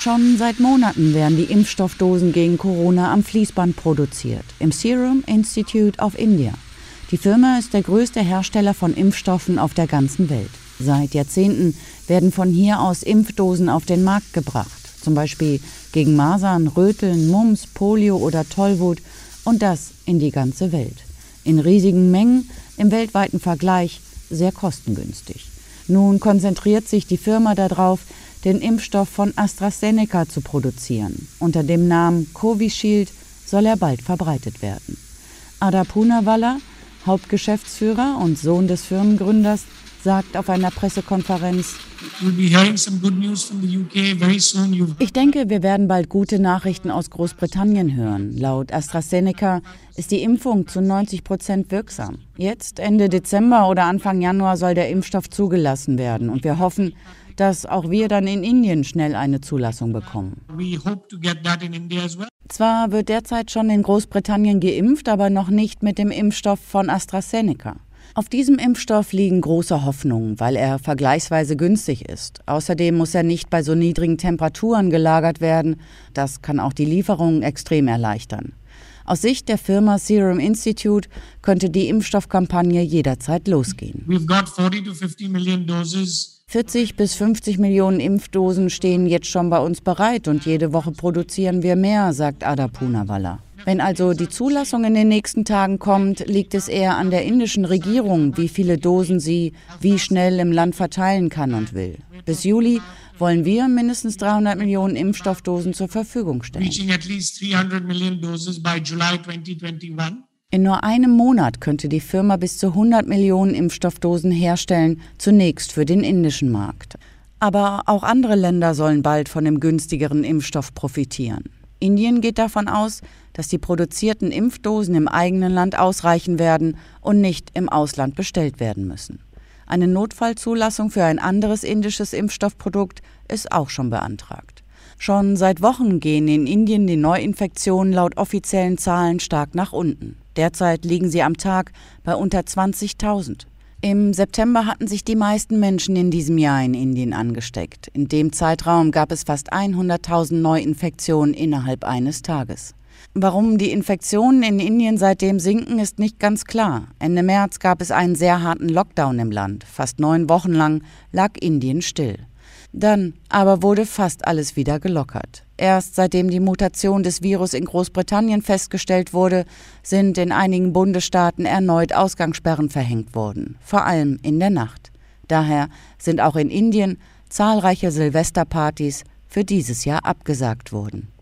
Schon seit Monaten werden die Impfstoffdosen gegen Corona am Fließband produziert, im Serum Institute of India. Die Firma ist der größte Hersteller von Impfstoffen auf der ganzen Welt. Seit Jahrzehnten werden von hier aus Impfdosen auf den Markt gebracht, zum Beispiel gegen Masern, Röteln, Mumps, Polio oder Tollwut, und das in die ganze Welt. In riesigen Mengen, im weltweiten Vergleich sehr kostengünstig. Nun konzentriert sich die Firma darauf, den Impfstoff von AstraZeneca zu produzieren. Unter dem Namen Covishield soll er bald verbreitet werden. Adar Poonawalla, Hauptgeschäftsführer und Sohn des Firmengründers, sagt auf einer Pressekonferenz: Ich denke, wir werden bald gute Nachrichten aus Großbritannien hören. Laut AstraZeneca ist die Impfung zu 90% wirksam. Jetzt, Ende Dezember oder Anfang Januar, soll der Impfstoff zugelassen werden. Und wir hoffen, dass auch wir dann in Indien schnell eine Zulassung bekommen. Zwar wird derzeit schon in Großbritannien geimpft, aber noch nicht mit dem Impfstoff von AstraZeneca. Auf diesem Impfstoff liegen große Hoffnungen, weil er vergleichsweise günstig ist. Außerdem muss er nicht bei so niedrigen Temperaturen gelagert werden. Das kann auch die Lieferung extrem erleichtern. Aus Sicht der Firma Serum Institute könnte die Impfstoffkampagne jederzeit losgehen. 40 bis 50 Millionen Impfdosen stehen jetzt schon bei uns bereit und jede Woche produzieren wir mehr, sagt Adar Poonawalla. Wenn also die Zulassung in den nächsten Tagen kommt, liegt es eher an der indischen Regierung, wie viele Dosen sie wie schnell im Land verteilen kann und will. Bis Juli wollen wir mindestens 300 Millionen Impfstoffdosen zur Verfügung stellen. In nur einem Monat könnte die Firma bis zu 100 Millionen Impfstoffdosen herstellen, zunächst für den indischen Markt. Aber auch andere Länder sollen bald von dem günstigeren Impfstoff profitieren. Indien geht davon aus, dass die produzierten Impfdosen im eigenen Land ausreichen werden und nicht im Ausland bestellt werden müssen. Eine Notfallzulassung für ein anderes indisches Impfstoffprodukt ist auch schon beantragt. Schon seit Wochen gehen in Indien die Neuinfektionen laut offiziellen Zahlen stark nach unten. Derzeit liegen sie am Tag bei unter 20.000. Im September hatten sich die meisten Menschen in diesem Jahr in Indien angesteckt. In dem Zeitraum gab es fast 100.000 Neuinfektionen innerhalb eines Tages. Warum die Infektionen in Indien seitdem sinken, ist nicht ganz klar. Ende März gab es einen sehr harten Lockdown im Land. Fast 9 Wochen lang lag Indien still. Dann aber wurde fast alles wieder gelockert. Erst seitdem die Mutation des Virus in Großbritannien festgestellt wurde, sind in einigen Bundesstaaten erneut Ausgangssperren verhängt worden, vor allem in der Nacht. Daher sind auch in Indien zahlreiche Silvesterpartys für dieses Jahr abgesagt worden.